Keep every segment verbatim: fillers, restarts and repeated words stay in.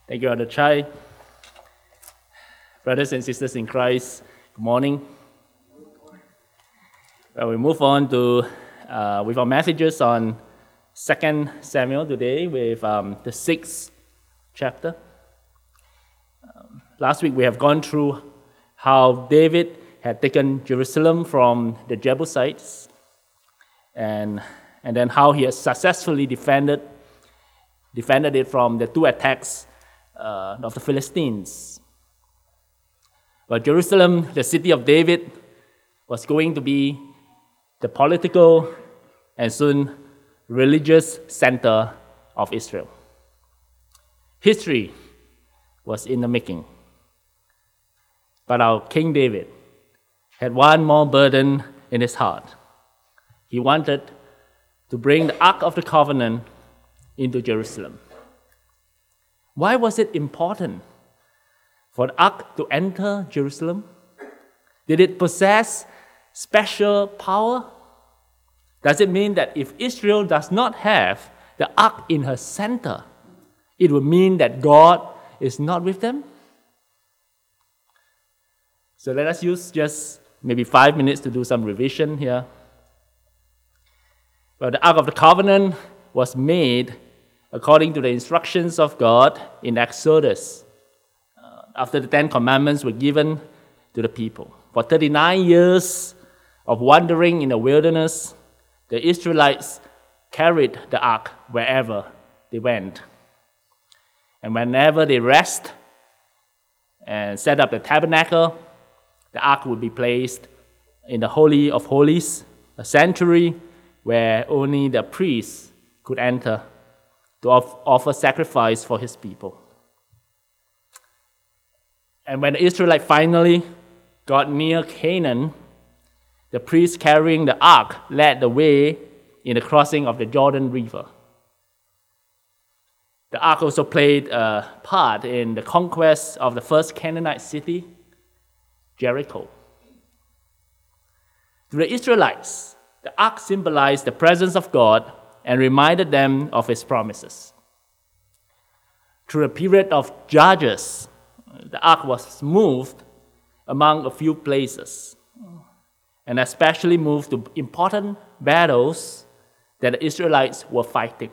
Thank you, Elder Chai. Brothers and sisters in Christ, good morning. Well, we move on to uh, with our messages on Second Samuel today with um, the sixth chapter. Um, last week we have gone through how David had taken Jerusalem from the Jebusites, and and then how he has successfully defended defended it from the two attacks uh, of the Philistines. But Jerusalem, the city of David, was going to be the political and soon religious center of Israel. History was in the making. But our King David had one more burden in his heart. He wanted to bring the Ark of the Covenant into Jerusalem. Why was it important for the Ark to enter Jerusalem? Did it possess special power? Does it mean that if Israel does not have the Ark in her center, it would mean that God is not with them? So let us use just maybe five minutes to do some revision here. Well, the Ark of the Covenant was made according to the instructions of God in Exodus, uh, after the Ten Commandments were given to the people. For thirty-nine years of wandering in the wilderness, the Israelites carried the Ark wherever they went. And whenever they rest and set up the tabernacle, the Ark would be placed in the Holy of Holies, a sanctuary where only the priests could enter to offer sacrifice for his people. And when the Israelites finally got near Canaan, the priests carrying the ark led the way in the crossing of the Jordan River. The ark also played a part in the conquest of the first Canaanite city, Jericho. To the Israelites, the ark symbolized the presence of God and reminded them of his promises. Through a period of judges, the ark was moved among a few places, and especially moved to important battles that the Israelites were fighting.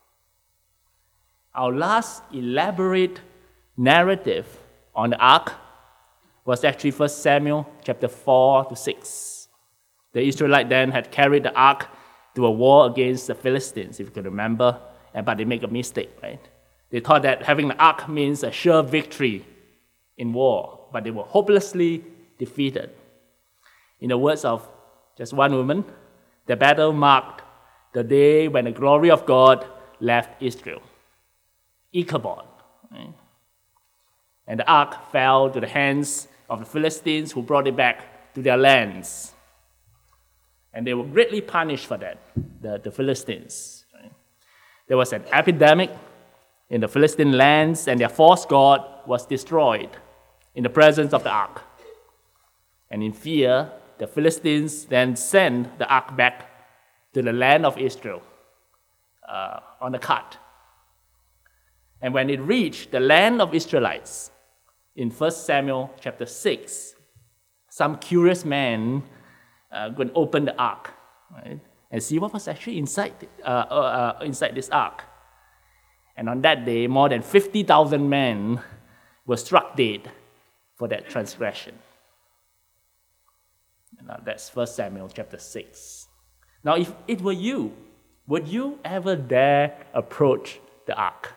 Our last elaborate narrative on the ark was actually First Samuel chapter four to six. The Israelites then had carried the ark to a war against the Philistines, if you can remember, but they make a mistake, right? They thought that having the ark means a sure victory in war, but they were hopelessly defeated. In the words of just one woman, the battle marked the day when the glory of God left Israel, Ichabod. Right? And the ark fell to the hands of the Philistines, who brought it back to their lands. And they were greatly punished for that, the, the Philistines. Right? There was an epidemic in the Philistine lands, and their false god was destroyed in the presence of the ark. And in fear, the Philistines then sent the ark back to the land of Israel uh, on a cart. And when it reached the land of Israelites, in First Samuel chapter six, some curious man uh, going to open the ark, right, and see what was actually inside, uh, uh, uh, inside this ark. And on that day, more than fifty thousand men were struck dead for that transgression. Now that's First Samuel chapter six. Now, if it were you, would you ever dare approach the ark?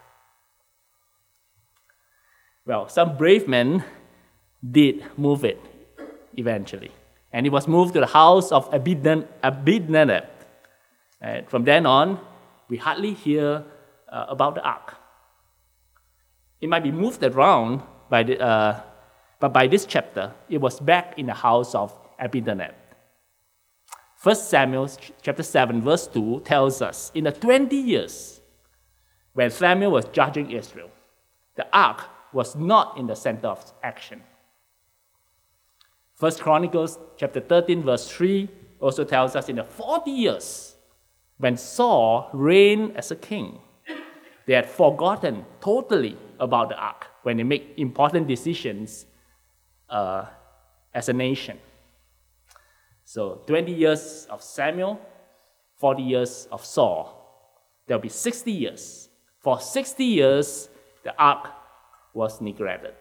Well, some brave men did move it eventually. And it was moved to the house of Abinadab. And from then on, we hardly hear uh, about the ark. It might be moved around, by the, uh, but by this chapter, it was back in the house of Abinadab. First Samuel chapter seven, verse two tells us, in the twenty years when Samuel was judging Israel, the ark was not in the center of action. First Chronicles chapter thirteen, verse three also tells us in the forty years when Saul reigned as a king, they had forgotten totally about the ark when they make important decisions uh, as a nation. So twenty years of Samuel, forty years of Saul. There will be sixty years. For sixty years, the ark was neglected.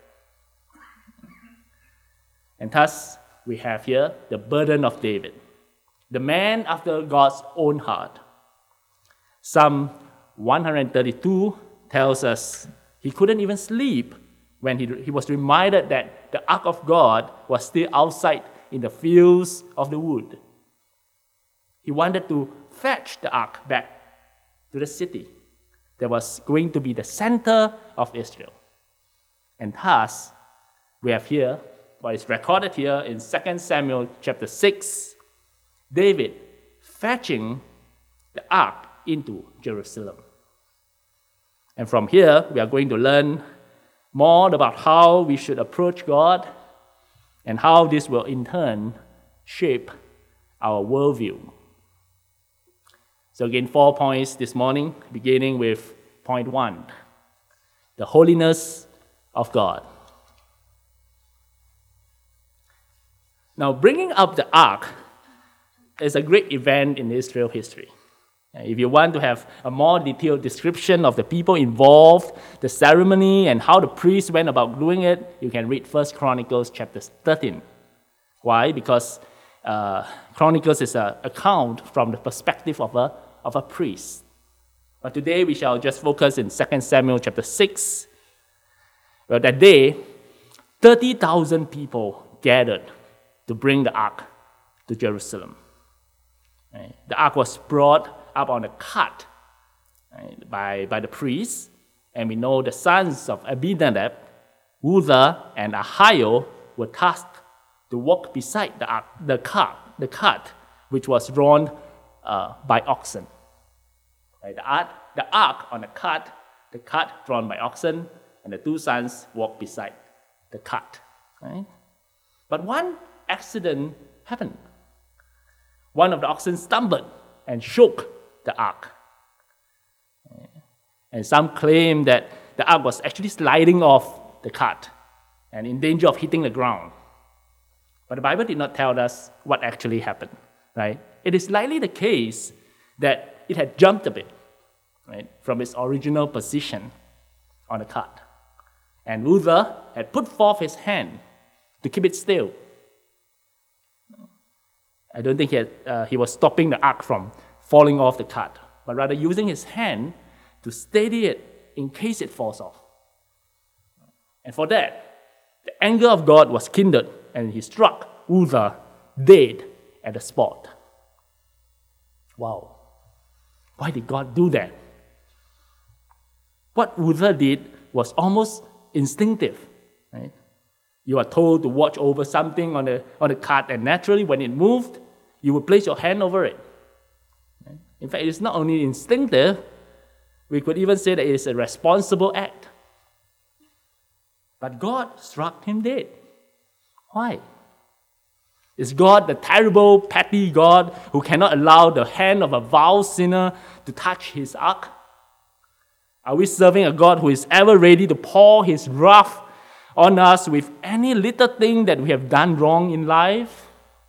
And thus, we have here the burden of David, the man after God's own heart. Psalm one thirty-two tells us he couldn't even sleep when he, he was reminded that the ark of God was still outside in the fields of the wood. He wanted to fetch the ark back to the city that was going to be the center of Israel. And thus, we have here, what is recorded here in Second Samuel chapter six, David fetching the ark into Jerusalem. And from here, we are going to learn more about how we should approach God and how this will in turn shape our worldview. So again, four points this morning, beginning with point one, the holiness of God. Now, bringing up the ark is a great event in Israel history. If you want to have a more detailed description of the people involved, the ceremony, and how the priests went about doing it, you can read First Chronicles chapter thirteen. Why? Because uh, Chronicles is an account from the perspective of a, of a priest. But today we shall just focus in Second Samuel chapter six. Well, that day, thirty thousand people gathered to bring the ark to Jerusalem. Right? The ark was brought up on a cart, right, by, by the priests, and we know the sons of Abinadab, Uzzah and Ahio, were tasked to walk beside the ark, the cart, the cart, which was drawn uh, by oxen. Right? The, ark, the ark on a cart, the cart drawn by oxen, and the two sons walked beside the cart. Right? But one accident happened. One of the oxen stumbled and shook the ark. And some claim that the ark was actually sliding off the cart and in danger of hitting the ground. But the Bible did not tell us what actually happened. Right? It is likely the case that it had jumped a bit, right, from its original position on the cart. And Uzzah had put forth his hand to keep it still. I don't think he, had, uh, he was stopping the ark from falling off the cart, but rather using his hand to steady it in case it falls off. And for that, the anger of God was kindled, and he struck Uzzah dead at the spot. Wow. Why did God do that? What Uzzah did was almost instinctive. Right? You are told to watch over something on the, on the cart, and naturally when it moved, you would place your hand over it. In fact, it's not only instinctive, we could even say that it is a responsible act. But God struck him dead. Why? Is God the terrible, petty God who cannot allow the hand of a vile sinner to touch his ark? Are we serving a God who is ever ready to pour his wrath on us with any little thing that we have done wrong in life?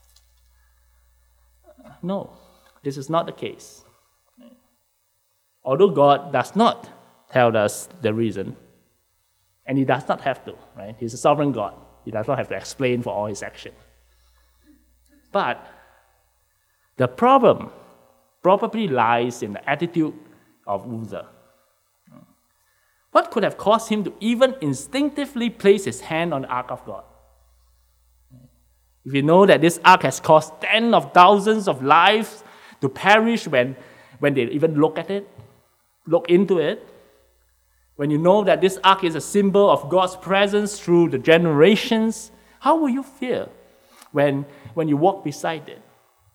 No, this is not the case. Although God does not tell us the reason, and he does not have to, right? He's a sovereign God. He does not have to explain for all his actions. But the problem probably lies in the attitude of Uzzah. What could have caused him to even instinctively place his hand on the ark of God? If you know that this ark has caused tens of thousands of lives to perish when, when they even look at it, look into it, when you know that this ark is a symbol of God's presence through the generations, how will you feel when, when you walk beside it?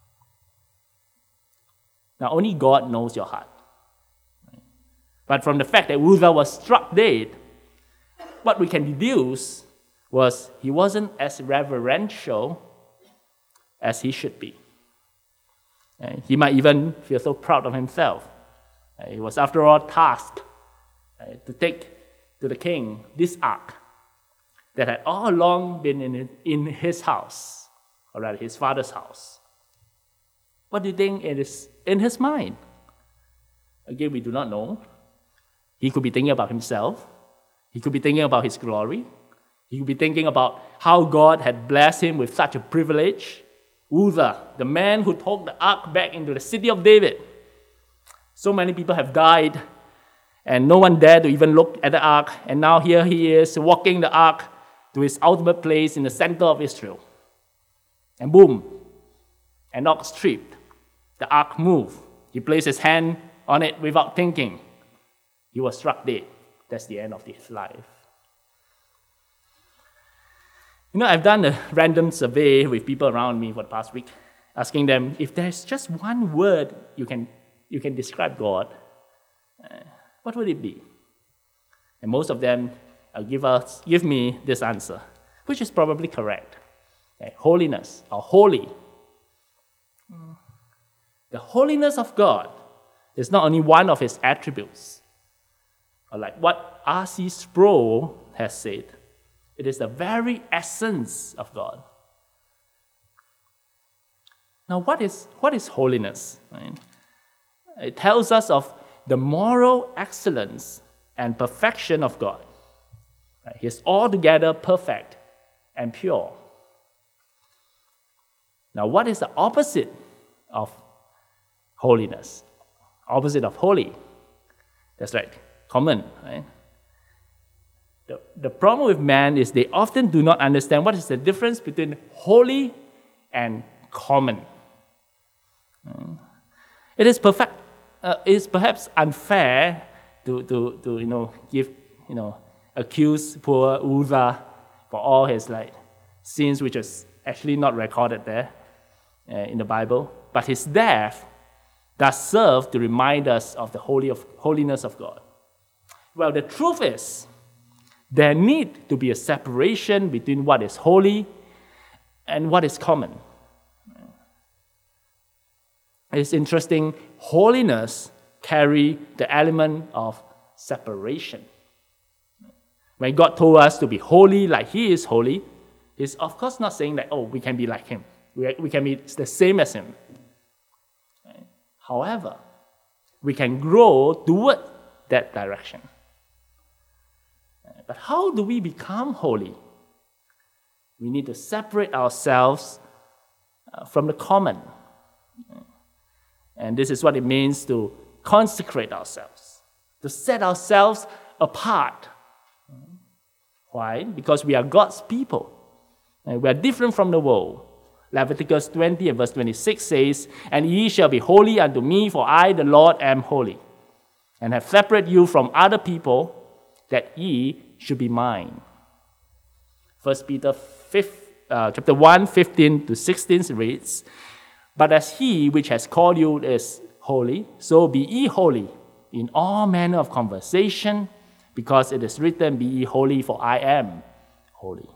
Now, only God knows your heart. But from the fact that Uzzah was struck dead, what we can deduce was he wasn't as reverential as he should be. And he might even feel so proud of himself. He was, after all, tasked to take to the king this ark that had all along been in, in his house, or rather his father's house. What do you think it is in his mind? Again, we do not know. He could be thinking about himself. He could be thinking about his glory. He could be thinking about how God had blessed him with such a privilege. Uzzah, the man who took the ark back into the city of David. So many people have died, and no one dared to even look at the ark, and now here he is walking the ark to his ultimate place in the center of Israel. And boom, an ox tripped. The ark moved. He placed his hand on it without thinking. He was struck dead. That's the end of his life. You know, I've done a random survey with people around me for the past week, asking them if there's just one word you can you can describe God, uh, what would it be? And most of them uh, give us give me this answer, which is probably correct. Okay, holiness, or holy. The holiness of God is not only one of his attributes, or like what R C Sproul has said, it is the very essence of God. Now, what is, what is holiness? Right? It tells us of the moral excellence and perfection of God. Right? He is altogether perfect and pure. Now, what is the opposite of holiness? Opposite of holy. That's right, common, right? The, the problem with man is they often do not understand what is the difference between holy and common. It is perfect. Uh, it is perhaps unfair to, to, to you know give you know accuse poor Uzzah for all his like sins, which is actually not recorded there uh, in the Bible. But his death does serve to remind us of the holy of holiness of God. Well, the truth is, there needs to be a separation between what is holy and what is common. It's interesting, holiness carries the element of separation. When God told us to be holy like he is holy, he's of course not saying that, oh, we can be like him. We, we can be the same as him. However, we can grow toward that direction. But how do we become holy? We need to separate ourselves uh, from the common. And this is what it means to consecrate ourselves, to set ourselves apart. Why? Because we are God's people. And we are different from the world. Leviticus twenty and verse twenty-six says, "And ye shall be holy unto me, for I, the Lord, am holy, and have separated you from other people, that ye should be mine." First Peter fifth, uh, chapter one, fifteen to sixteen reads, "But as he which has called you is holy, so be ye holy in all manner of conversation, because it is written, Be ye holy, for I am holy."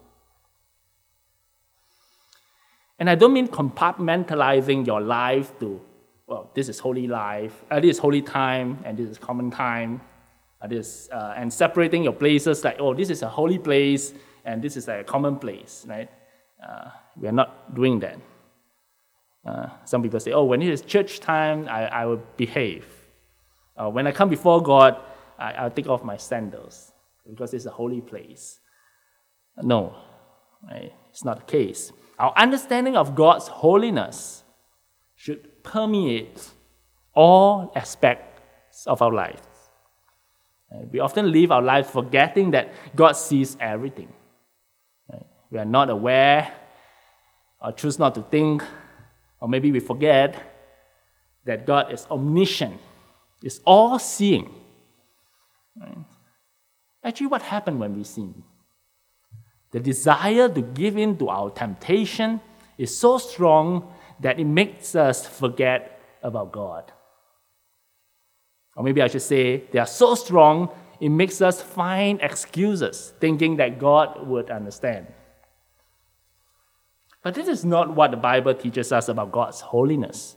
And I don't mean compartmentalizing your life to, well, this is holy life, uh, this is holy time, and this is common time. This, uh, and separating your places like, oh, this is a holy place and this is a common place, right? Uh, we are not doing that. Uh, some people say, oh, when it is church time, I, I will behave. Uh, when I come before God, I, I'll take off my sandals because it's a holy place. No, right? It's not the case. Our understanding of God's holiness should permeate all aspects of our life. We often live our life forgetting that God sees everything. We are not aware or choose not to think, or maybe we forget that God is omniscient, is all-seeing. Actually, what happened when we sin? The desire to give in to our temptation is so strong that it makes us forget about God. Or maybe I should say, they are so strong, it makes us find excuses, thinking that God would understand. But this is not what the Bible teaches us about God's holiness.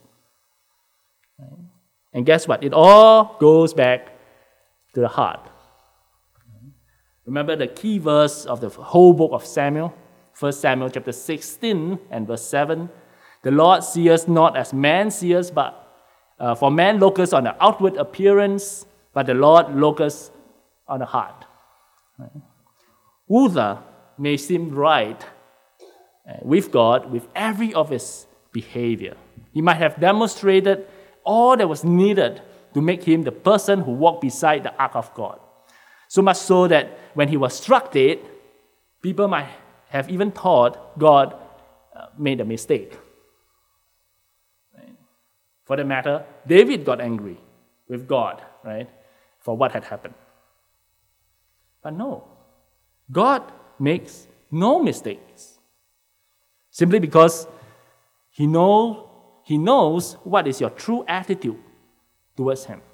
And guess what? It all goes back to the heart. Remember the key verse of the whole book of Samuel? First Samuel chapter sixteen and verse seven. The Lord seeth not as man seeth, but uh, for man looketh on the outward appearance, but the Lord looketh on the heart. Right? Uzzah may seem right uh, with God with every of his behavior. He might have demonstrated all that was needed to make him the person who walked beside the ark of God. So much so that when he was struck dead, people might have even thought God uh, made a mistake. Right? For the matter, David got angry with God, right, for what had happened. But no, God makes no mistakes. Simply because he, know, he knows what is your true attitude towards him.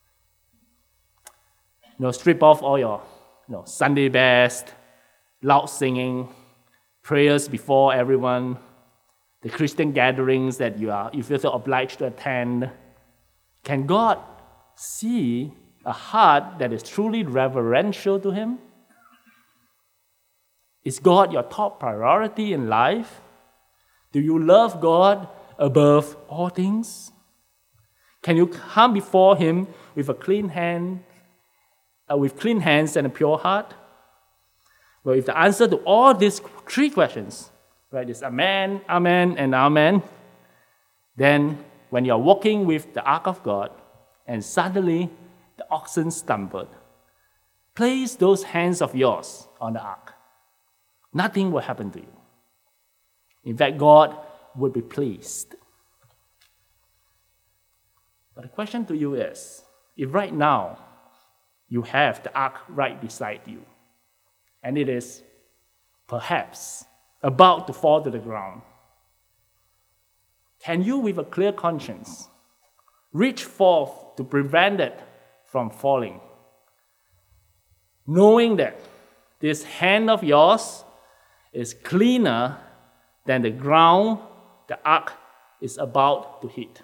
You know, strip off all your you know, Sunday best, loud singing, prayers before everyone, the Christian gatherings that you are you feel so obliged to attend. Can God see a heart that is truly reverential to him? Is God your top priority in life? Do you love God above all things? Can you come before him with a clean hand, uh, with clean hands and a pure heart? Well, if the answer to all these three questions, right, is amen, amen, and amen, then when you're walking with the ark of God and suddenly the oxen stumbled, place those hands of yours on the ark. Nothing will happen to you. In fact, God would be pleased. But the question to you is, if right now you have the ark right beside you, and it is perhaps about to fall to the ground, can you, with a clear conscience, reach forth to prevent it from falling, knowing that this hand of yours is cleaner than the ground the ark is about to hit?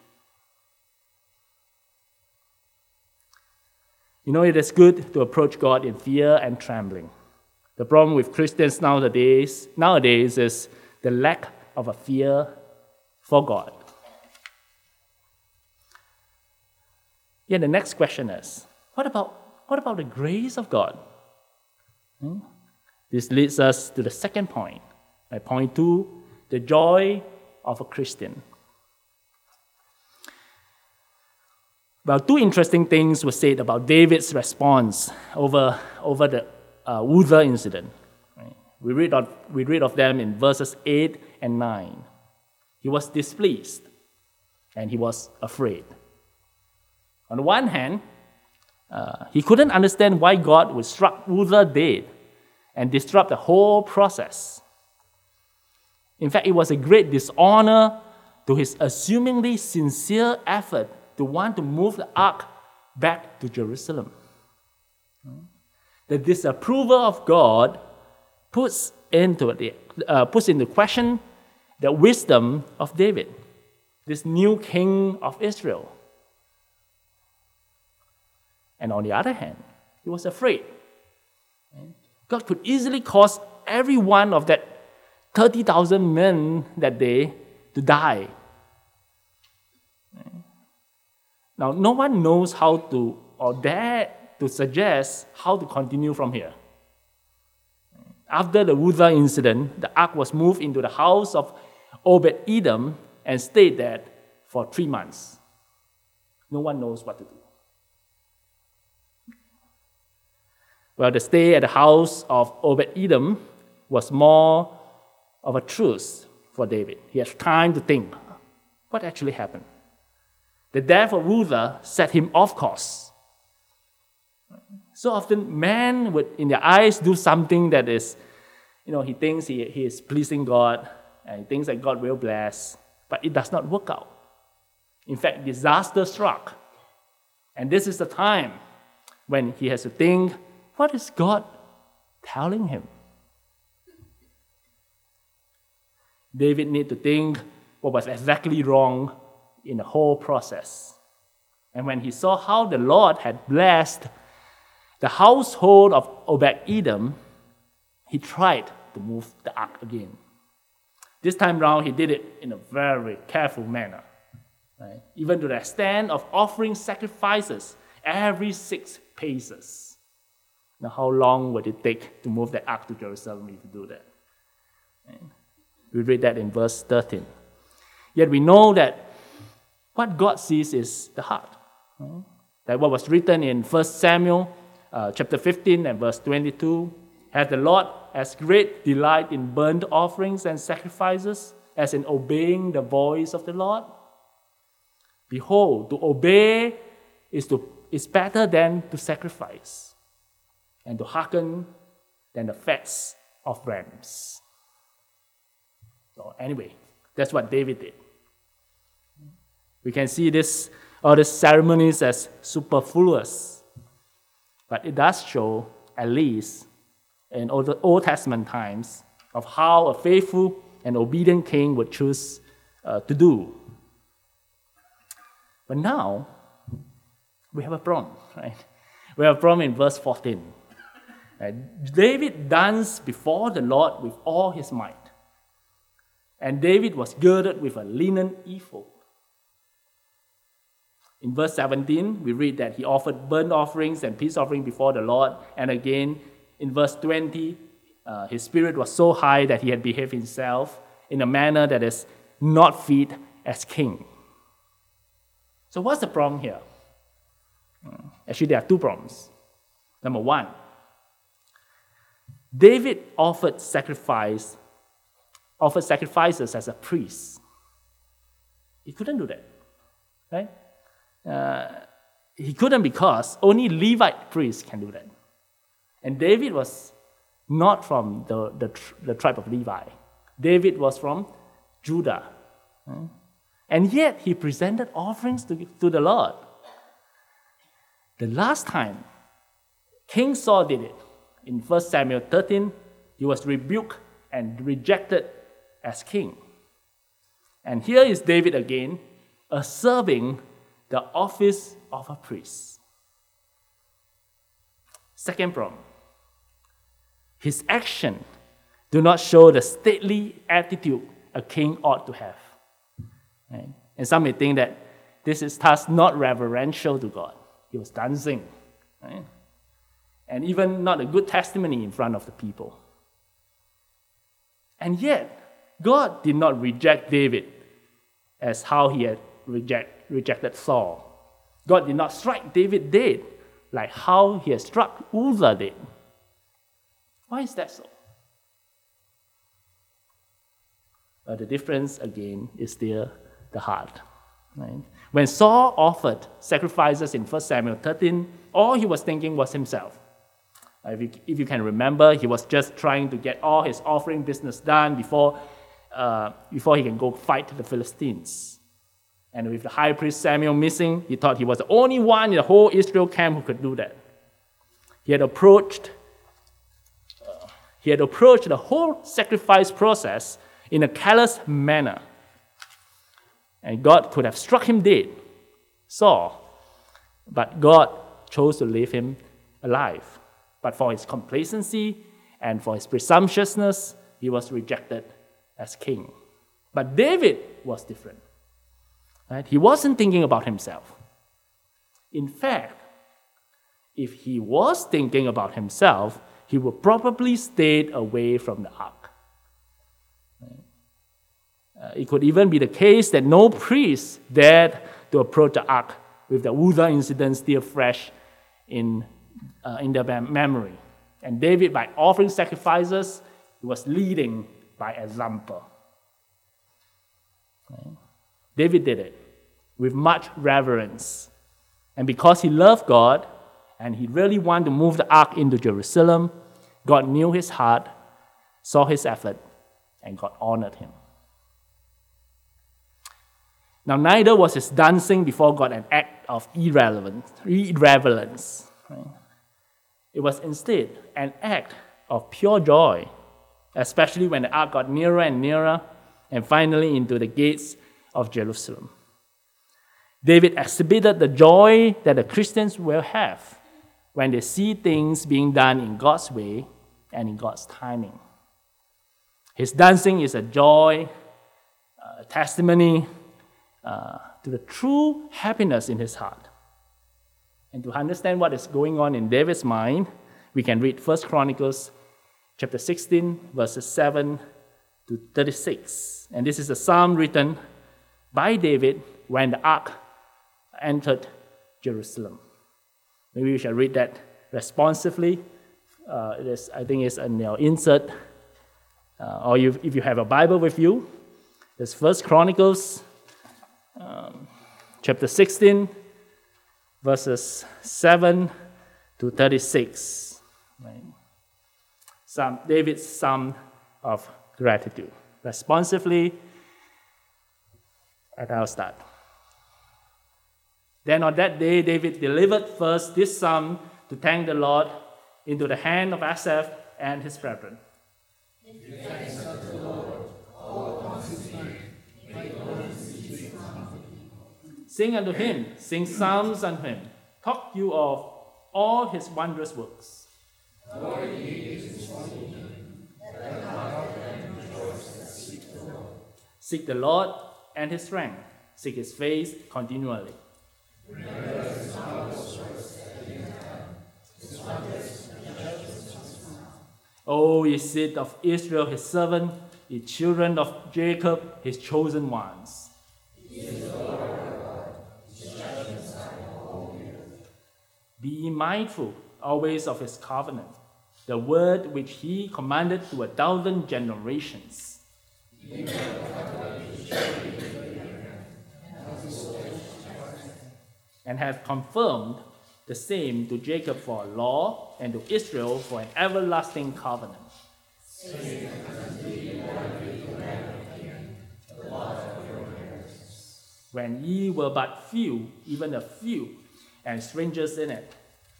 You know, it is good to approach God in fear and trembling. The problem with Christians nowadays, nowadays is the lack of a fear for God. Yet the next question is, what about, what about the grace of God? Hmm? This leads us to the second point. Right? Point two, the joy of a Christian. Well, two interesting things were said about David's response over, over the uh, Uzzah incident. Right? We, read of, we read of them in verses eight and nine. He was displeased and he was afraid. On the one hand, uh, he couldn't understand why God would strike Uzzah dead and disrupt the whole process. In fact, it was a great dishonor to his assumingly sincere effort to want to move the ark back to Jerusalem. The disapproval of God puts into, the, uh, puts into question the wisdom of David, this new king of Israel. And on the other hand, he was afraid. God could easily cause every one of that thirty thousand men that day to die. Now, no one knows how to, or dare to suggest how to continue from here. After the Uzzah incident, the ark was moved into the house of Obed-Edom and stayed there for three months. No one knows what to do. Well, the stay at the house of Obed-Edom was more of a truce for David. He had time to think, what actually happened? The death of Uzzah set him off course. So often, man would, in their eyes, do something that is, you know, he thinks he, he is pleasing God, and he thinks that God will bless, but it does not work out. In fact, disaster struck. And this is the time when he has to think, what is God telling him? David needed to think what was exactly wrong in the whole process. And when he saw how the Lord had blessed the the household of Obed-Edom, he tried to move the ark again. This time round, he did it in a very careful manner, right? Even to the extent of offering sacrifices every six paces. Now, how long would it take to move the ark to Jerusalem if you do that? Right? We read that in verse thirteen. Yet we know that what God sees is the heart. Right? That what was written in First Samuel uh, chapter fifteen and verse twenty-two, has the Lord as great delight in burnt offerings and sacrifices as in obeying the voice of the Lord? Behold, to obey is, to, is better than to sacrifice, and to hearken than the fats of rams. So anyway, that's what David did. We can see this all these ceremonies as superfluous, but it does show, at least in Old, Old Testament times, of how a faithful and obedient king would choose uh, to do. But now, we have a problem, right? We have a problem in verse fourteen. Right? David danced before the Lord with all his might, and David was girded with a linen ephod. In verse seventeen, we read that he offered burnt offerings and peace offerings before the Lord. And again, in verse twenty, uh, his spirit was so high that he had behaved himself in a manner that is not fit as king. So what's the problem here? Actually, there are two problems. Number one, David offered sacrifice, offered sacrifices as a priest. He couldn't do that, right? Uh, he couldn't because only Levite priests can do that. And David was not from the, the, the tribe of Levi. David was from Judah. Right? And yet he presented offerings to, to the Lord. The last time King Saul did it, in First Samuel thirteen, he was rebuked and rejected as king. And here is David again, serving the office of a priest. Second problem, his action do not show the stately attitude a king ought to have. Right? And some may think that this is thus not reverential to God. He was dancing, right? And even not a good testimony in front of the people. And yet, God did not reject David as how he had reject, rejected Saul. God did not strike David dead like how he had struck Uzzah dead. Why is that so? But the difference, again, is still the heart. Right? When Saul offered sacrifices in First Samuel thirteen, all he was thinking was himself. If you, if you can remember, he was just trying to get all his offering business done before, uh, before he can go fight the Philistines. And with the high priest Samuel missing, he thought he was the only one in the whole Israel camp who could do that. He had approached, uh, he had approached the whole sacrifice process in a callous manner. And God could have struck him dead, Saul, but God chose to leave him alive. But for his complacency and for his presumptuousness, he was rejected as king. But David was different. Right? He wasn't thinking about himself. In fact, if he was thinking about himself, he would probably stay away from the ark. Right? Uh, it could even be the case that no priest dared to approach the ark with the Uzzah incident still fresh in Uh, in their memory. And David, by offering sacrifices, he was leading by example. Right? David did it with much reverence. And because he loved God, and he really wanted to move the ark into Jerusalem, God knew his heart, saw his effort, and God honored him. Now, neither was his dancing before God an act of irrelevance, irreverence. Right? It was instead an act of pure joy, especially when the ark got nearer and nearer and finally into the gates of Jerusalem. David exhibited the joy that the Christians will have when they see things being done in God's way and in God's timing. His dancing is a joy, a testimony uh, to the true happiness in his heart. And to understand what is going on in David's mind, we can read First Chronicles chapter sixteen, verses seven to thirty-six. And this is a psalm written by David when the ark entered Jerusalem. Maybe we shall read that responsively. Uh, it is, I think it's in your insert. Uh, or you, if you have a Bible with you, it's First Chronicles um, chapter sixteen, verses seven to thirty-six. Right? Psalm, David's psalm of gratitude. Responsively, and I'll start. Then on that day, David delivered first this psalm to thank the Lord into the hand of Asaph and his brethren. Give thanks unto the Lord, all unto his name, make known his deeds among the people. Sing unto him, sing psalms unto him, talk you of all his wondrous works. Glory be to his holy name, that the heart of them rejoice that seek the Lord. Seek the Lord and his strength, seek his face continually. Remember his marvelous works that he has done, his wonders and judgments. O ye seed of Israel, his servant, ye children of Jacob, his chosen ones. He is the Lord our God, his judgments are in all the earth. Be mindful always of his covenant, the word which he commanded to a thousand generations. And have confirmed the same to Jacob for a law and to Israel for an everlasting covenant. When ye were but few, even a few, and strangers in it.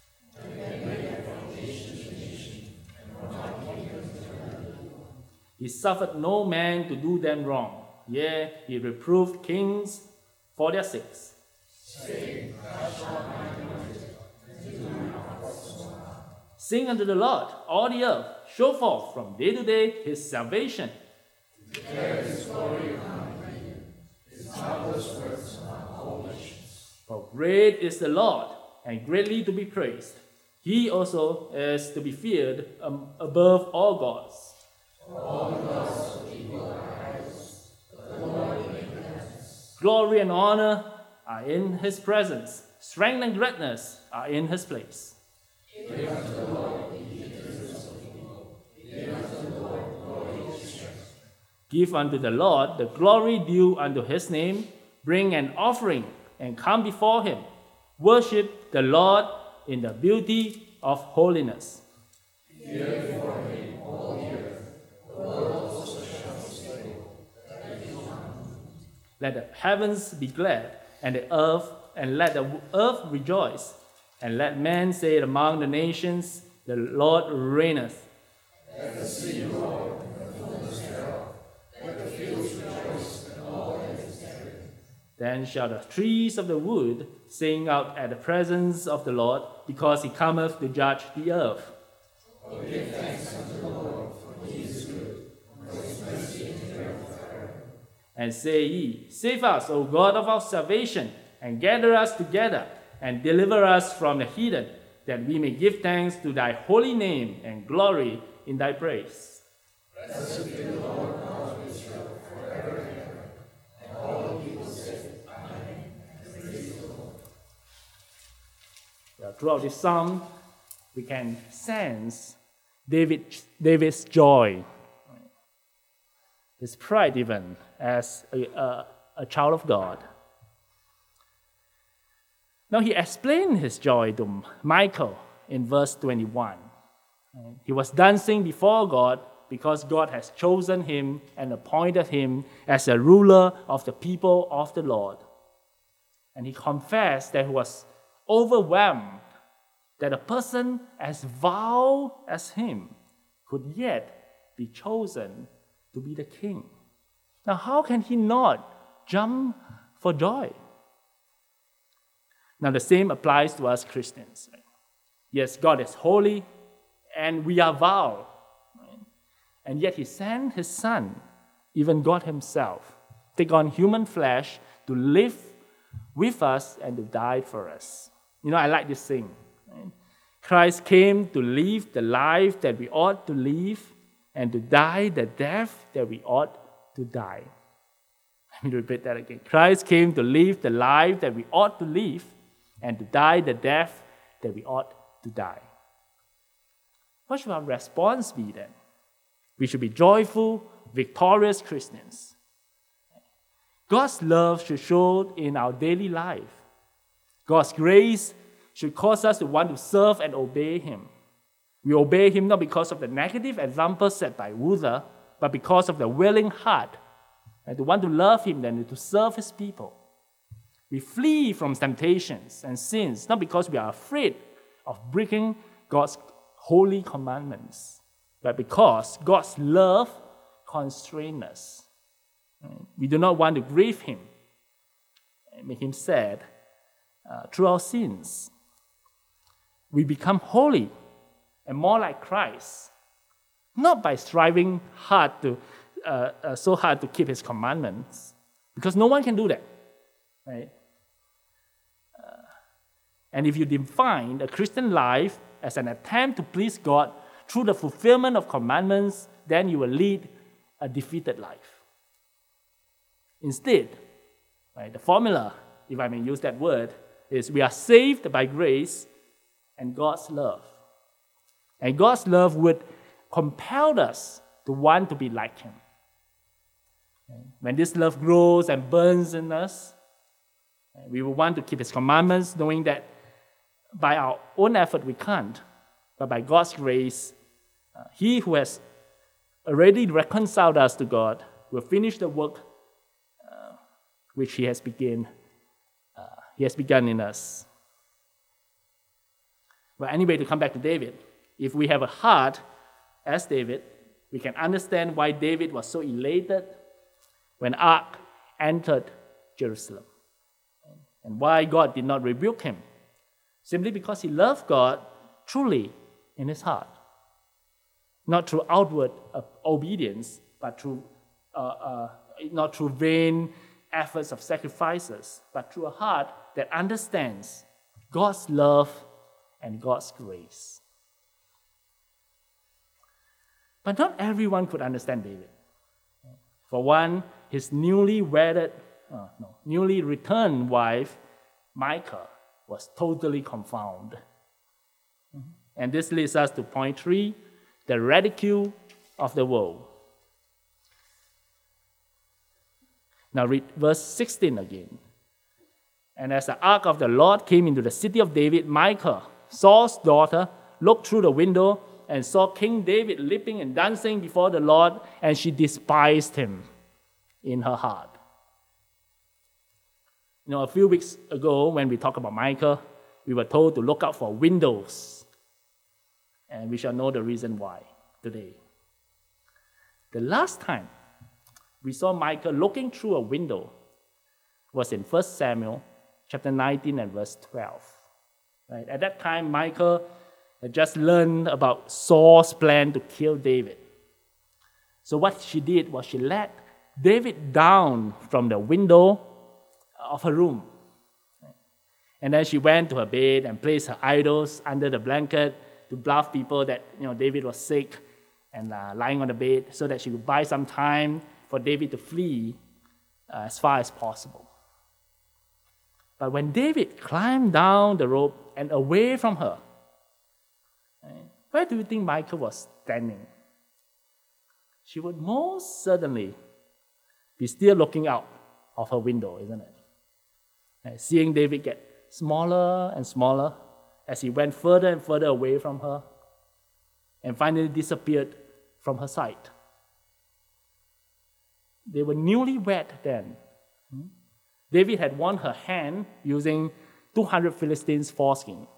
He suffered no man to do them wrong, yea, he reproved kings for their sakes. Sing unto the Lord, all the earth, show forth from day to day his salvation. Declare his glory among the his marvelous works among all nations. For great is the Lord, and greatly to be praised. He also is to be feared um, above all gods. For all the gods of people are idols, but the Lord made them. Glory and honor are in his presence. Strength and greatness are in his place. Give unto the Lord the interests of people. Give unto the Lord glory and strength. Give unto the Lord the glory due unto his name. Bring an offering and come before him. Worship the Lord in the beauty of holiness. Fear before him all the earth. The Lord also shall be stable, that he come. Let the heavens be glad, and the earth, and let the earth rejoice, and let men say among the nations, the Lord reigneth. Let the sea roar, and the fullness thereof. Let the fields rejoice, and all that is therein. Then shall the trees of the wood sing out at the presence of the Lord, because he cometh to judge the earth. Oh, give thanks unto the Lord, for he is good, for his mercy endureth forever. And say ye, save us, O God of our salvation, and gather us together, and deliver us from the heathen, that we may give thanks to thy holy name and glory in thy praise. Blessed be the Lord God of Israel forever and ever. And all the people say, Amen. Praise the Lord. Well, throughout this psalm, we can sense David, David's joy, his pride even, as a, a, a child of God. Now he explained his joy to Michal in verse twenty-one. He was dancing before God because God has chosen him and appointed him as a ruler of the people of the Lord. And he confessed that he was overwhelmed that a person as vile as him could yet be chosen to be the king. Now, how can he not jump for joy? Now, the same applies to us Christians. Right? Yes, God is holy, and we are vile. Right? And yet he sent his Son, even God himself, take on human flesh to live with us and to die for us. You know, I like this thing. Right? Christ came to live the life that we ought to live and to die the death that we ought to die. Let me repeat that again. Christ came to live the life that we ought to live and to die the death that we ought to die. What should our response be then? We should be joyful, victorious Christians. God's love should show in our daily life. God's grace should cause us to want to serve and obey Him. We obey Him not because of the negative example set by Luther, but because of the willing heart and to want to love Him and to serve His people. We flee from temptations and sins not because we are afraid of breaking God's holy commandments, but because God's love constrains us. We do not want to grieve Him and make Him sad uh, through our sins. We become holy and more like Christ, not by striving hard to, uh, uh, so hard to keep His commandments, because no one can do that, right? Uh, and if you define a Christian life as an attempt to please God through the fulfillment of commandments, then you will lead a defeated life. Instead, right, the formula, if I may use that word, is we are saved by grace and God's love. And God's love would compel us to want to be like Him. When this love grows and burns in us, we will want to keep His commandments, knowing that by our own effort we can't, but by God's grace, uh, He who has already reconciled us to God will finish the work uh, which He has begun. Uh, he has begun in us. But anyway, to come back to David, if we have a heart as David, we can understand why David was so elated when Ark entered Jerusalem, and why God did not rebuke him, simply because he loved God truly in his heart, not through outward uh, obedience, but through uh, uh, not through vain efforts of sacrifices, but through a heart that understands God's love and God's grace. But not everyone could understand David. For one, his newly wedded, uh, no, newly returned wife, Michal, was totally confounded. And this leads us to point three, the ridicule of the world. Now read verse sixteen again. And as the ark of the Lord came into the city of David, Michal, Saul's daughter, looked through the window and saw King David leaping and dancing before the Lord, and she despised him in her heart. You know, a few weeks ago, when we talked about Michal, we were told to look out for windows. And we shall know the reason why today. The last time we saw Michal looking through a window was in First Samuel chapter nineteen and verse twelve. Right? At that time, Michal had just learned about Saul's plan to kill David. So what she did was she let David down from the window of her room. And then she went to her bed and placed her idols under the blanket to bluff people that, you know, David was sick and uh, lying on the bed, so that she could buy some time for David to flee uh, as far as possible. But when David climbed down the rope and away from her, right, where do you think Michal was standing? She would most certainly be still looking out of her window, isn't it? Right, seeing David get smaller and smaller as he went further and further away from her and finally disappeared from her sight. They were newlywed then. David had won her hand using two hundred Philistines' foreskin.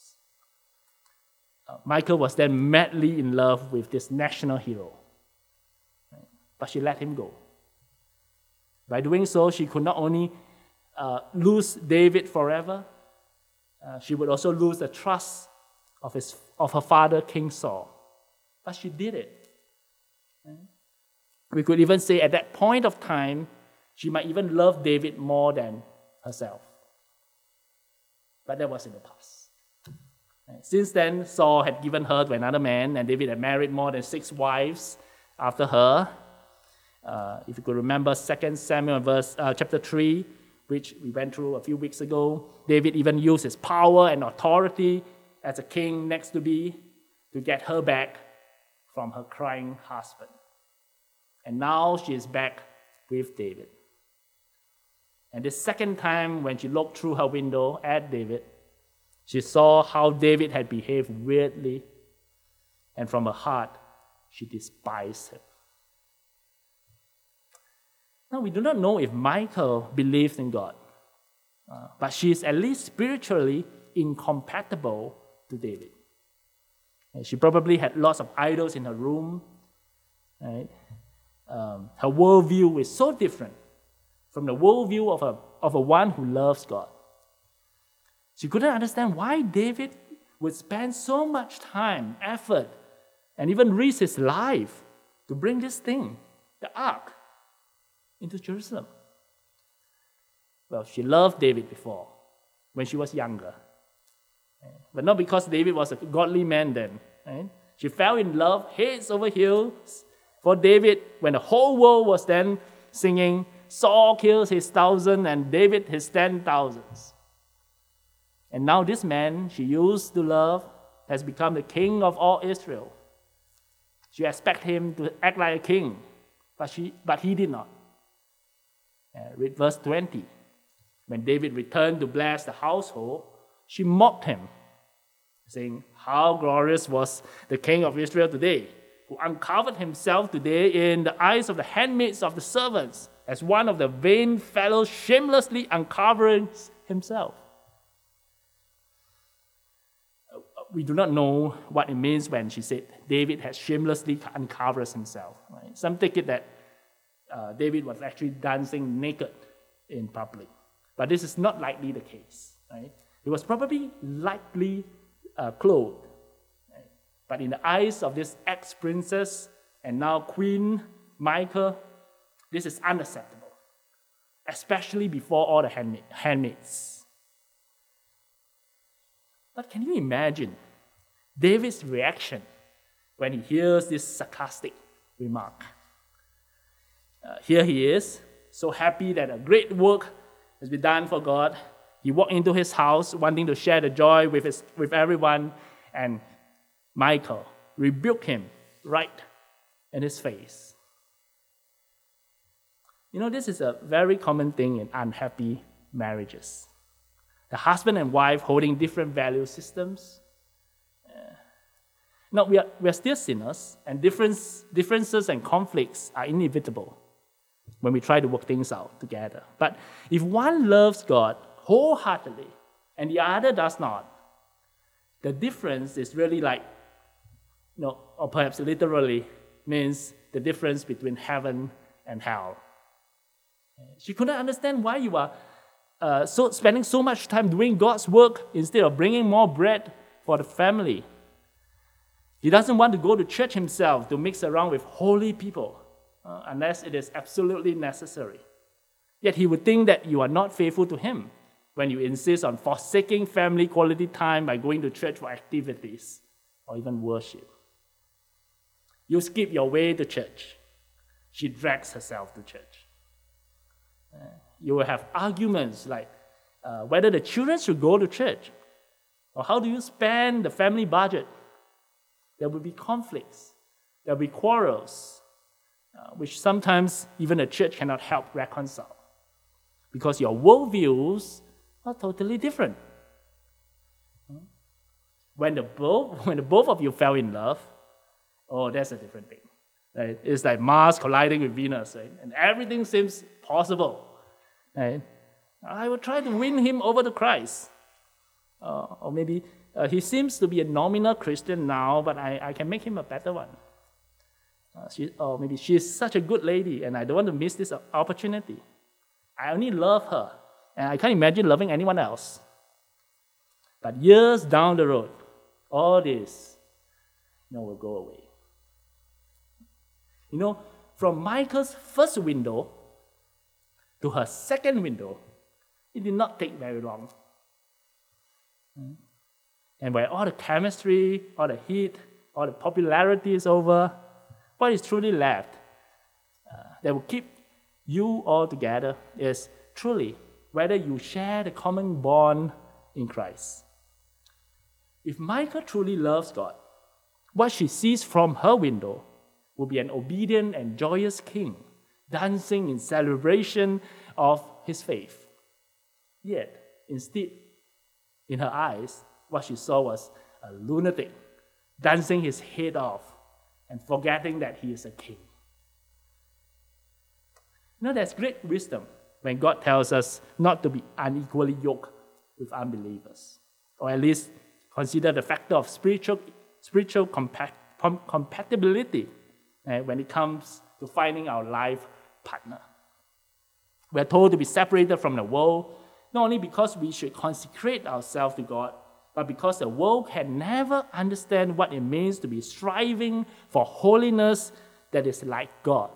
Uh, Michal was then madly in love with this national hero. Right? But she let him go. By doing so, she could not only uh, lose David forever, uh, she would also lose the trust of, his, of her father, King Saul. But she did it. We could even say at that point of time, she might even love David more than herself. But that was in the past. Since then, Saul had given her to another man, and David had married more than six wives after her. Uh, if you could remember Second Samuel verse, uh, chapter three, which we went through a few weeks ago, David even used his power and authority as a king next to be to get her back from her crying husband. And now she is back with David. And the second time when she looked through her window at David, she saw how David had behaved weirdly, and from her heart, she despised him. Now, we do not know if Michal believes in God, uh, but she is at least spiritually incompatible to David. And she probably had lots of idols in her room. Right? Um, her worldview is so different from the worldview of a, of a one who loves God. She couldn't understand why David would spend so much time, effort, and even risk his life to bring this thing, the ark, into Jerusalem. Well, she loved David before, when she was younger. But not because David was a godly man then. Right? She fell in love, heads over heels, for David when the whole world was then singing, Saul kills his thousand and David his ten thousands. And now this man she used to love has become the king of all Israel. She expected him to act like a king, but, she, but he did not. Uh, read verse twenty. When David returned to bless the household, she mocked him, saying, how glorious was the king of Israel today, who uncovered himself today in the eyes of the handmaids of the servants, as one of the vain fellows shamelessly uncovering himself. We do not know what it means when she said David has shamelessly uncovered himself. Right? Some take it that uh, David was actually dancing naked in public. But this is not likely the case. Right? He was probably lightly uh, clothed. Right? But in the eyes of this ex-princess and now Queen Michal, this is unacceptable, especially before all the handmaid, handmaids. But can you imagine David's reaction when he hears this sarcastic remark? Uh, here he is, so happy that a great work has been done for God. He walked into his house wanting to share the joy with, his, with everyone, and Michal rebuked him right in his face. You know, this is a very common thing in unhappy marriages. The husband and wife holding different value systems. Uh, now, we are, we are still sinners, and difference, differences and conflicts are inevitable when we try to work things out together. But if one loves God wholeheartedly and the other does not, the difference is really like, you know, or perhaps literally means the difference between heaven and hell. She couldn't understand why you are Uh, so spending so much time doing God's work instead of bringing more bread for the family. He doesn't want to go to church himself to mix around with holy people uh, unless it is absolutely necessary. Yet he would think that you are not faithful to him when you insist on forsaking family quality time by going to church for activities or even worship. You skip your way to church. She drags herself to church. Uh, You will have arguments like uh, whether the children should go to church or how do you spend the family budget. There will be conflicts. There will be quarrels, uh, which sometimes even the church cannot help reconcile because your worldviews are totally different. When the both, when the both of you fell in love, oh, that's a different thing. Right? It's like Mars colliding with Venus, right? And everything seems possible. Right? I will try to win him over to Christ. Uh, or maybe uh, he seems to be a nominal Christian now, but I, I can make him a better one. Uh, she, or maybe she is such a good lady, and I don't want to miss this opportunity. I only love her, and I can't imagine loving anyone else. But years down the road, all this, you know, will go away. You know, from Michael's first window to her second window, it did not take very long. And when all the chemistry, all the heat, all the popularity is over, what is truly left uh, that will keep you all together is truly whether you share the common bond in Christ. If Michal truly loves God, what she sees from her window will be an obedient and joyous king, dancing in celebration of his faith. Yet, instead, in her eyes, what she saw was a lunatic dancing his head off and forgetting that he is a king. You know, there's great wisdom when God tells us not to be unequally yoked with unbelievers, or at least consider the factor of spiritual, spiritual compat- com- compatibility eh, when it comes to finding our life partner. We're told to be separated from the world, not only because we should consecrate ourselves to God, but because the world can never understand what it means to be striving for holiness that is like God.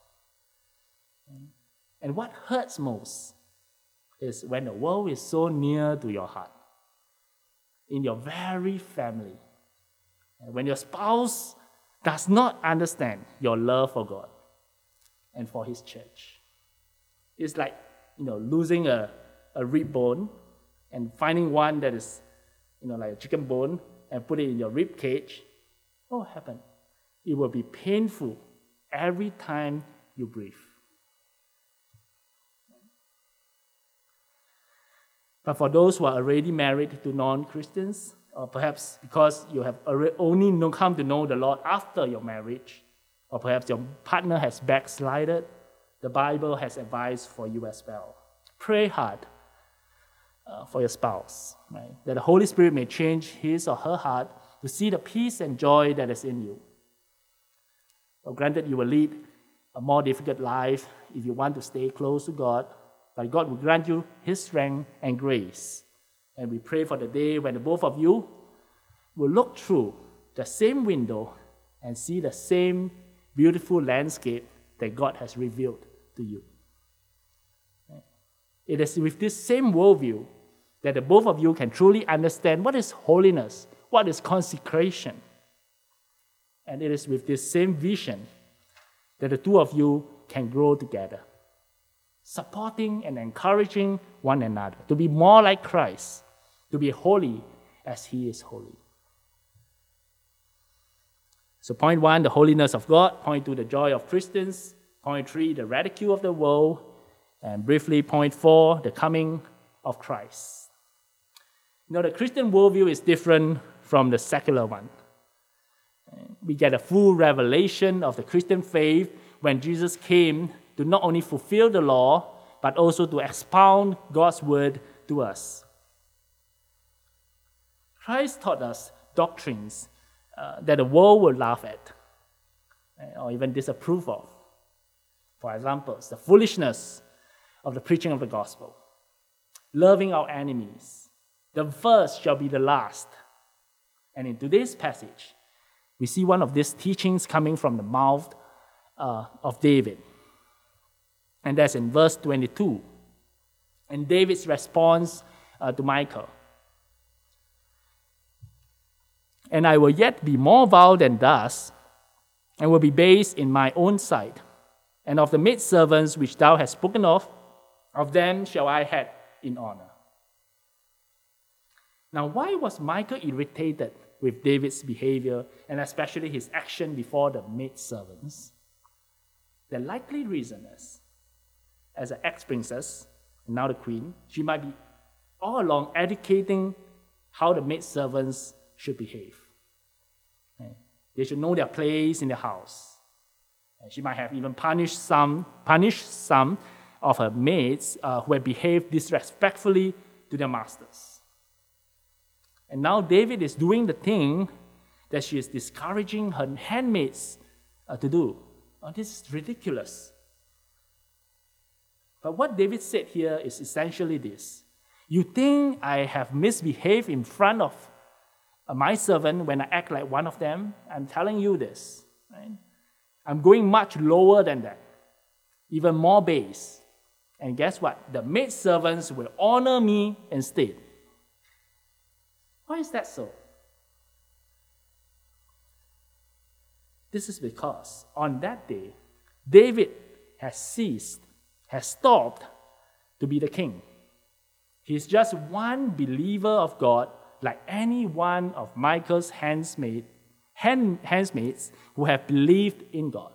And what hurts most is when the world is so near to your heart, in your very family. And when your spouse does not understand your love for God and for His church. It's like, you know, losing a, a rib bone and finding one that is, you know, like a chicken bone and put it in your rib cage. What will happen? It will be painful every time you breathe. But for those who are already married to non-Christians, or perhaps because you have only know, come to know the Lord after your marriage, or perhaps your partner has backslided, the Bible has advice for you as well. Pray hard uh, for your spouse, right? That the Holy Spirit may change his or her heart to see the peace and joy that is in you. Well, granted, you will lead a more difficult life if you want to stay close to God, but God will grant you His strength and grace. And we pray for the day when the both of you will look through the same window and see the same beautiful landscape that God has revealed to you. It is with this same worldview that the both of you can truly understand what is holiness, what is consecration. And it is with this same vision that the two of you can grow together, supporting and encouraging one another to be more like Christ, to be holy as He is holy. So point one, the holiness of God. Point two, the joy of Christians. Point three, the ridicule of the world. And briefly, point four, the coming of Christ. You know, the Christian worldview is different from the secular one. We get a full revelation of the Christian faith when Jesus came to not only fulfill the law, but also to expound God's word to us. Christ taught us doctrines uh, that the world will laugh at or even disapprove of. For example, the foolishness of the preaching of the gospel, loving our enemies. The first shall be the last. And in today's passage, we see one of these teachings coming from the mouth uh, of David. And that's in verse twenty-two. And David's response uh, to Michal. And I will yet be more vile than thus, and will be base in my own sight. And of the maidservants which thou hast spoken of, of them shall I have in honor. Now, why was Michal irritated with David's behavior, and especially his action before the maidservants? The likely reason is, as an ex-princess, and now the queen, she might be all along educating how the maidservants should behave. They should know their place in the house. And she might have even punished some, punished some of her maids uh, who had behaved disrespectfully to their masters. And now David is doing the thing that she is discouraging her handmaids uh, to do. Oh, this is ridiculous. But what David said here is essentially this. You think I have misbehaved in front of uh, my servant, when I act like one of them, I'm telling you this. Right? I'm going much lower than that, even more base. And guess what? The maidservants will honor me instead. Why is that so? This is because on that day, David has ceased, has stopped to be the king. He's just one believer of God, like any one of Michael's handsmaid, hand, handsmaids who have believed in God.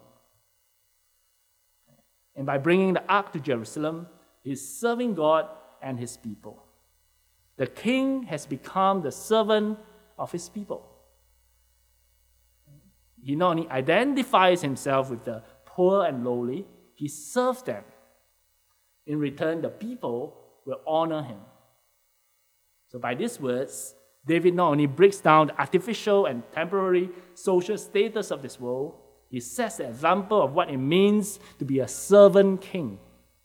And by bringing the ark to Jerusalem, he's serving God and his people. The king has become the servant of his people. He not only identifies himself with the poor and lowly, he serves them. In return, the people will honor him. So by these words, David not only breaks down the artificial and temporary social status of this world, he sets the example of what it means to be a servant king.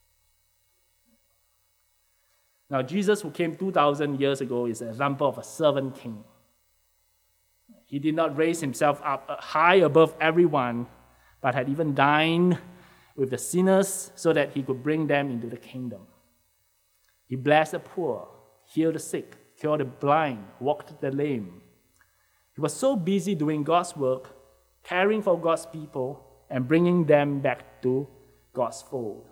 Now, Jesus, who came two thousand years ago, is an example of a servant king. He did not raise himself up high above everyone, but had even dined with the sinners so that he could bring them into the kingdom. He blessed the poor, healed the sick, cured the blind, walked the lame. He was so busy doing God's work, caring for God's people, and bringing them back to God's fold.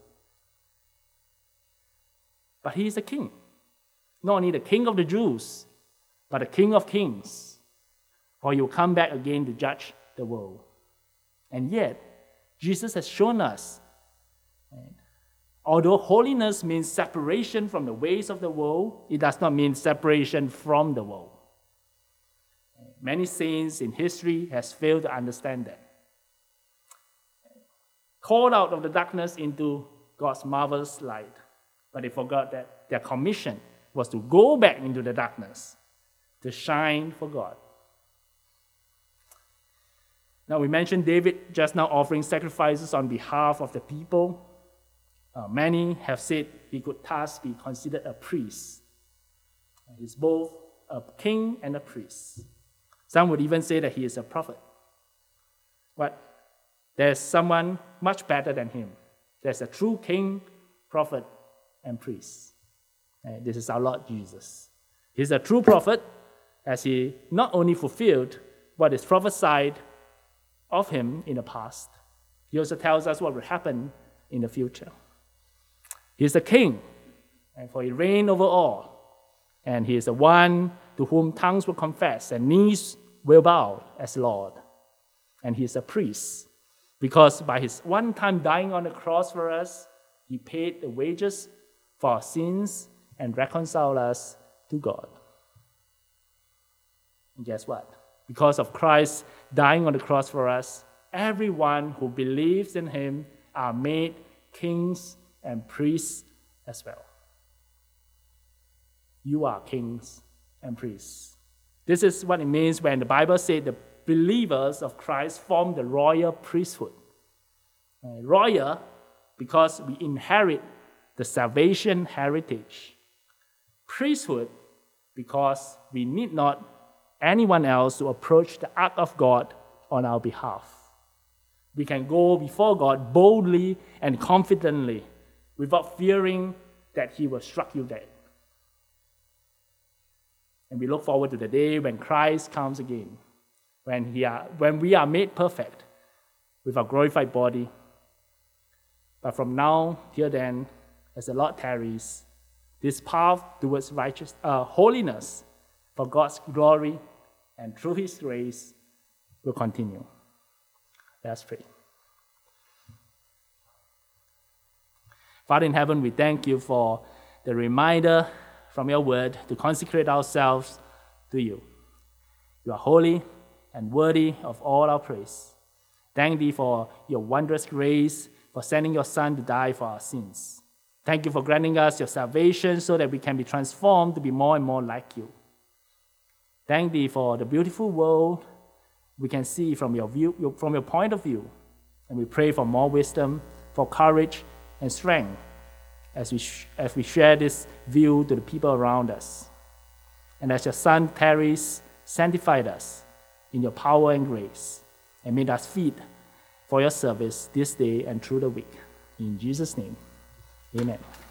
But he is a king. Not only the king of the Jews, but the king of kings. For he will come back again to judge the world. And yet, Jesus has shown us, right, although holiness means separation from the ways of the world, it does not mean separation from the world. Many saints in history have failed to understand that. Called out of the darkness into God's marvelous light, but they forgot that their commission was to go back into the darkness, to shine for God. Now, we mentioned David just now offering sacrifices on behalf of the people. Uh, many have said he could thus be considered a priest. He's both a king and a priest. Some would even say that he is a prophet. But there's someone much better than him. There's a true king, prophet, and priest. And this is our Lord Jesus. He's a true prophet, as he not only fulfilled what is prophesied of him in the past, he also tells us what will happen in the future. He is the king, and for he reigns over all. And he is the one to whom tongues will confess and knees will bow as Lord. And he is a priest, because by his one-time dying on the cross for us, he paid the wages for our sins and reconciled us to God. And guess what? Because of Christ dying on the cross for us, everyone who believes in him are made kings and priests as well. You are kings and priests. This is what it means when the Bible said the believers of Christ form the royal priesthood. Uh, royal because we inherit the salvation heritage. Priesthood because we need not anyone else to approach the ark of God on our behalf. We can go before God boldly and confidently without fearing that he will strike you dead. And we look forward to the day when Christ comes again, when, he are, when we are made perfect with our glorified body. But from now till then, as the Lord tarries, this path towards righteous, uh, holiness for God's glory and through his grace will continue. Let's pray. Father in heaven, we thank you for the reminder from your word to consecrate ourselves to you. You are holy and worthy of all our praise. Thank thee for your wondrous grace, for sending your Son to die for our sins. Thank you for granting us your salvation so that we can be transformed to be more and more like you. Thank thee for the beautiful world we can see from your view, from your point of view. And we pray for more wisdom, for courage and strength as we, sh- as we share this view to the people around us. And as your Son tarries sanctified us in your power and grace, and made us fit for your service this day and through the week. In Jesus' name, amen.